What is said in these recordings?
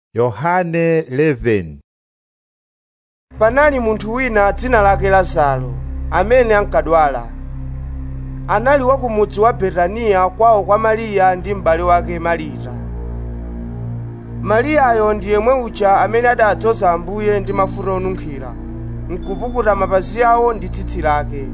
Yohane 11. Panali munthu wina dzina lake Lazaro, amene ankadwala. Anali wa ku mudzi wa Betaniya kwawo kwa Mariya ndi m'bale wake Marita. Mariyayo ndi yemwe uja amene adadzoza Ambuye ndi mafuta onunkhira, nkupukuta mapazi awo ndi tsitsi lake.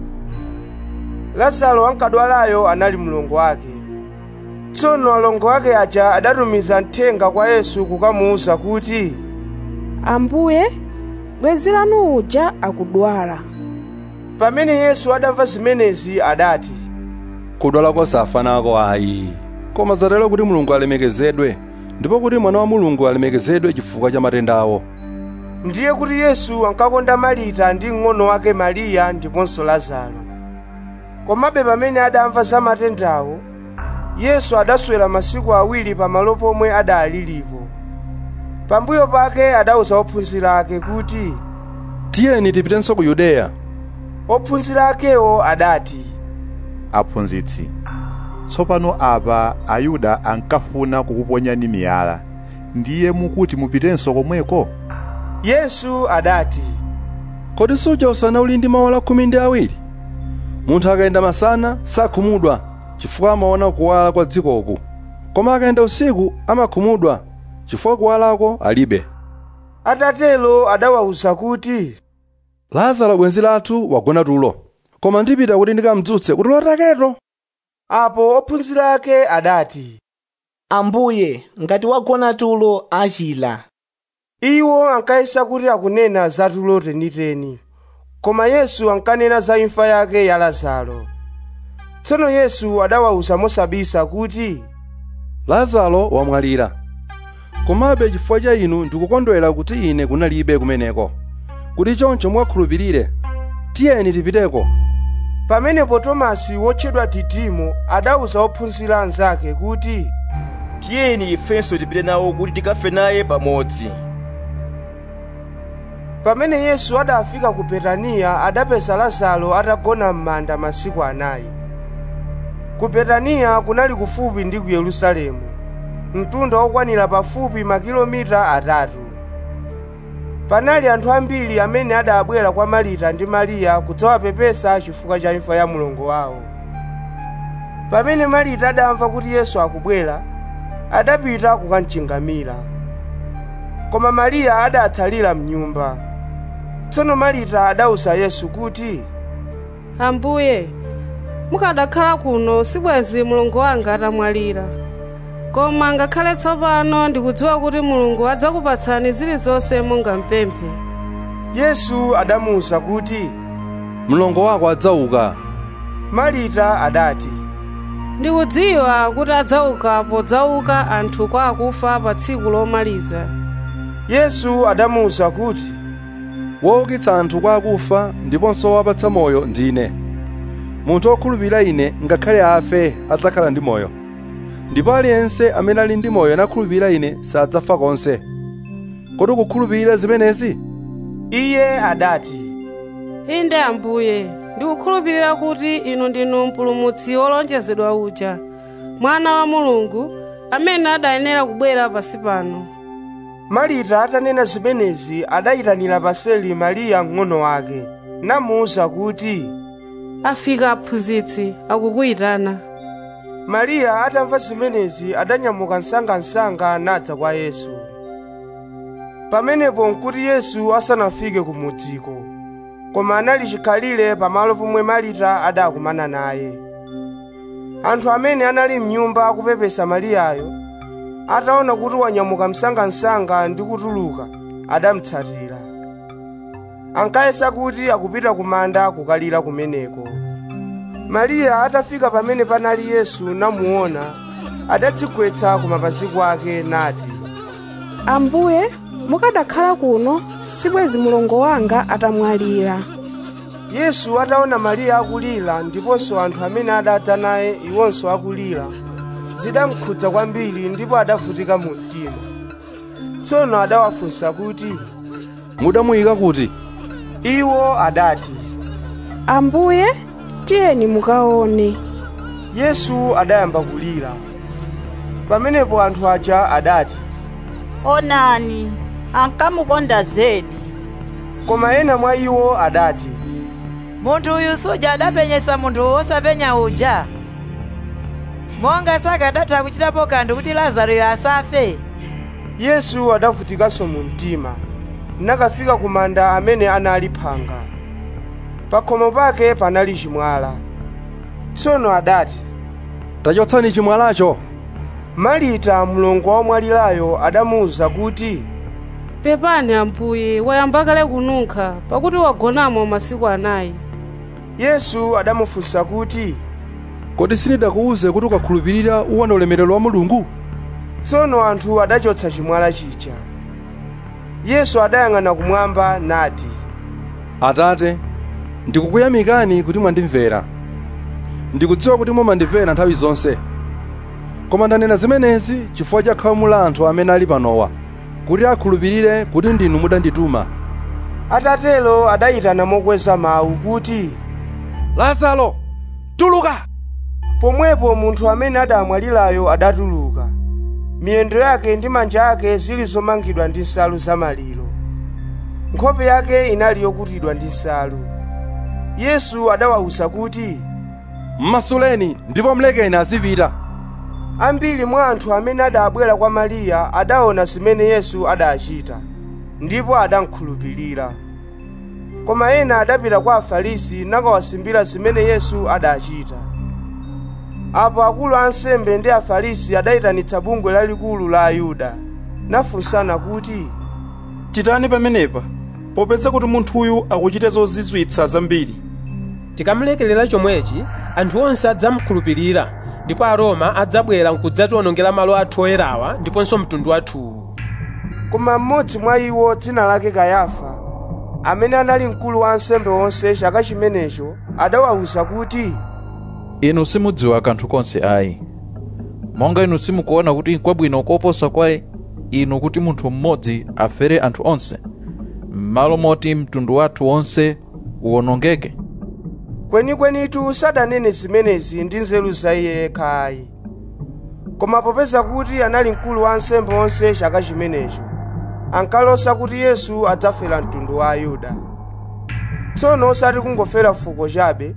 Lazaro ankadwalayo anali mlongo wake. Tsono alongo ake aja adatumiza mthenga kwa Yesu kukamuwuza kuti, Ambuye, bwenzi lanu uja akudwala. Pamene Yesu adamva zimenezi adati, kudwala kosafanako ayi, koma zatero kuti Mulungu alemekezedwe, ndipo kuti Mwana wa Mulungu alemekezedwe chifukwa cha matenda awo. Ndiye kuti Yesu ankakonda Marita ndi mng'ono wake Mariya ndiponso Lazaro. Komabe pamene adamva za matendawo, Yesu adaswera masiku awiri pamalo pomwe adalilipo. Pambuyo pake adawuza ophunzira ake kuti, tiyeni tipitenso ku Yudeya. Ophunzira akewo adati, Aphunzitsi, tsopano apa Ayuda ankafuna kukuponyani miyala, ndiye mukuti mupitenso komweko? Yesu adati, Kodi suja usana uli ndi mawala 12? Munthu akayenda masana sakhumudwa chifukwa amaona kuwala kwa dzikoku, koma akayenda usiku amakhumudwa chifukwa kuwalako alibe. Atatelo adawawuza kuti, Lazaro bwenzi lathu wagona tulo, koma ndipita kuti ndikamdzutse kuti lotaketo. Apo ophunzira ake adati, Ambuye, ngati wagona tulo achira. Iwo ankayesa kuti akunena za tulo teniteni, koma Yesu ankanena za imfa yake ya Lazaro. Tsono Yesu adawawuza mosabisa kuti, Lazaro wamwalira, komabe chifukwa cha inu ndikukondwera kuti ine kunalibe kumeneko, kuti choncho mwakhulupirire. Tiyeni tipiteko. Pamenepo Tomasi wotchedwa Didimo adawuza ophunzira anzake kuti, tiyeni ifenso tipite nawo kuti tikafe naye pamodzi. Pamene Yesu adafika ku Betaniya adapeza Lazaro atagona m'manda masiku 4. Ku Betaniya kunali kufupi ndi ku Yerusalemu, mtunda wokwanira pafupi makilomita 3. Panali anthu ambiri amene adabwera kwa Marita ndi Mariya kudzawapepesa chifukwa cha imfa ya mlongo wawo. Pamene Marita adamva kuti Yesu akubwera, adapita kukamchingamira. Koma Mariya adatsalira m'nyumba. Tsono Marita adawuza Yesu kuti, Ambuye, mukadakhala kuno sibwenzi mlongo wanga atamwalira. Koma ngakhale tsopano ndikudziwa kuti Mulungu adzakupatsani zilizonse mungampemphe. Yesu adamuwuza kuti, Mlongo wako adzauka. Marita adati, Ndikudziwa kuti adzauka podzauka anthu kwa akufa pa tsiku lomaliza. Yesu adamuwuza kuti, Woukitsa anthu kwa akufa ndiponso wapatsa moyo ndine. Munthu wokhulupirira ine ngakhale afe adzakhala ndi moyo, ndipo aliyense amene ali ndi moyo nakhulupirira ine sadzafa konse. Kodi ukukhulupirira zimenezi? Iye adati, Inde Ambuye, ndikukhulupirira kuti inu ndinu mpulumutsi wolonjezedwa uja, Mwana wa Mulungu, amene adayenera kubwera pansi pano. Marita atanena zimenezi adayitanira paseli Mariya mng'ono wake, namuwuza kuti, Afika aphunzitsi akukuyitana. Mariya atamva zimenezi adanyamuka msangamsanga nadza kwa Yesu. Pamenepo nkuti Yesu asanafike kumudziko, koma anali chikhalire pamalo pomwe Marita adakumana naye. Anthu amene anali m'nyumba akupepesa Mariyayo ataona kuti wanyamuka msangamsanga ndi kutuluka, adamutsatira. Ankayesa kuti akupita kumanda kukalira kumeneko. Mariya atafika pamene panali Yesu namuona, adadzigwetsa ku mapazi kwake nati, Ambuye, mukadakhala kuno sibwenzi mlongo wanga atamwalira. Yesu ataona Mariya akulira ndiponso anthu amene adadza naye iwonso akulira, zidamkhudza kwambiri ndipo adavutika mu mtima. Tsono adawafunsa kuti, Mudamuyika kuti? Iwo adati, Ambuye, tiyeni mukaone. Yesu adayamba kulira. Pamenepo anthu aja adati, onani, ankamukonda zedi. Koma ena mwa iwo adati, munthu uyu suja adapenyesa munthu wosapenya uja, monga sakadatha kuchitapo kanthu kuti Lazaro asafe. Yesu adavutikanso mu mtima, nakafika ku manda amene anali phanga. Pa khomo pake panali chimwala. Tsono adati, tachotsani chimwalacho. Marita mlongo wa mwalilayo adamuwuza kuti, pepani Ambuye, wayamba kale kununkha pakuti wagonamo masiku 4. Yesu adamufunsa kuti, kodi sindidakuwuze kuti ukakhulupirira uwone ulemerero wa Mulungu? Tsono anthu adachotsa chimwala chija. Yesu adayang'ana kumwamba nati, Atate, ndikukuyamikani kuti mwandimvera. Ndikudziwa kuti mumandimvera nthawi zonse. Koma ndanena zimenezi chifukwa cha khamu la anthu amene ali panowa, kuti akhulupirire kuti ndinu mudandituma. Atatelo adayitana mokweza mawu kuti, Lazaro, tuluka! Pomwepo munthu amene adamwalirayo adatuluka, miyendo yake ndi manja ake zili zomangidwa ndi nsalu zamaliro. Nkhope yake inali yokutidwa ndi nsalu. Yesu adawawuza kuti, Mmasuleni ndipo mlekeni azipita. Ambiri mwa anthu amene adabwera kwa Mariya adaona zimene Yesu adachita, ndipo adamkhulupirira. Koma ena adapita kwa Afarisi nakawasimbira zimene Yesu adachita. Apo akulu a ansembe ndi Afarisi adayitanitsa bungwe lalikulu la Ayuda, nafunsana kuti, titani pamenepa, popeza kuti munthuyu akuchita zozizwitsa zambiri. Tikamulekerera chomwechi, anthu onse adzamukhulupirira, ndipo Aroma adzabwera n'kudzatiwonongera malo athu oyerawa ndiponso mtundu wathuwu. Koma mmodzi mwa iwo dzina lake Kayafa, amene anali mkulu wa ansembe onse chaka chimenecho, adawawuza kuti, inu simudziwa kanthu konse ayi. Monga inu simukuona kuti kwabwino koposa kwa inu kuti munthu mmodzi afere anthu onse, m'malo moti mtundu wathu wonse uwonongeke. Kwenikwenitu sadanene zimenezi ndi nzeru za iye yekha ayi. Koma popeza kuti anali mkulu wa ansembe onse chaka chimenecho, ankalosa kuti Yesu adzafera mtundu wa Ayuda. Tsono osati kungofera fuko chabe,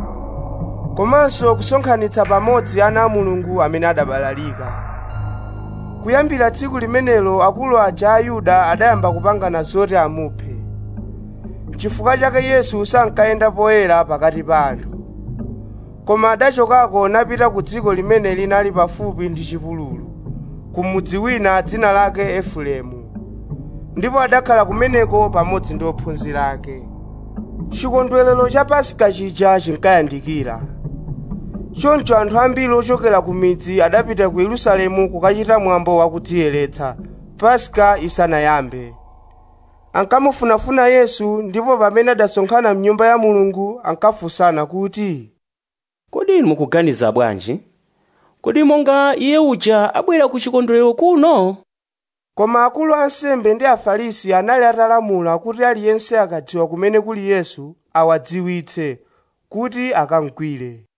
komanso kusonkhanitsa pamodzi ana a Mulungu amene adabalalika. Kuyambira tsiku limenelo akulu aja a Ayuda adayamba kupangana zoti amuphe. Chifukwa chake Yesu sankayenda poyera pakati pa anthu, koma adachokako napita ku dziko limene linali pafupi ndi chipululu, ku mudzi wina dzina lake Efereimu, ndipo adakhala kumeneko pamodzi ndi ophunzira ake. Chikondwerero cha Paska chija chinkayandikira. Choncho anthu ambiri ochokera ku midzi adapita ku Yerusalemu kukachita mwambo wa kudziyeretsa, Paska isanayambe. Ankamufunafuna Yesu, ndipo pamene adasonkhana m'nyumba ya Mulungu ankafunsana kuti, kodi inu mukuganiza bwanji? Kodi monga iye uja abwera ku chikondwerero kuno? Koma akulu a ansembe ndi Afarisi anali atalamula kuti aliyense akadziwa kumene kuli Yesu awadziwitse kuti akamugwire.